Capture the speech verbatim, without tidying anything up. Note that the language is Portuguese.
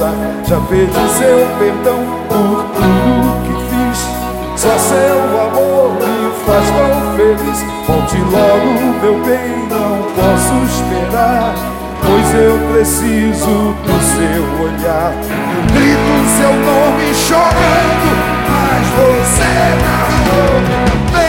chorar. Já pedi seu perdão por tudo que fiz. Só seu amor me faz tão feliz. Volte logo, meu bem, não posso esperar, pois eu preciso do seu olhar. Eu grito seu nome chorando, mas você não vem.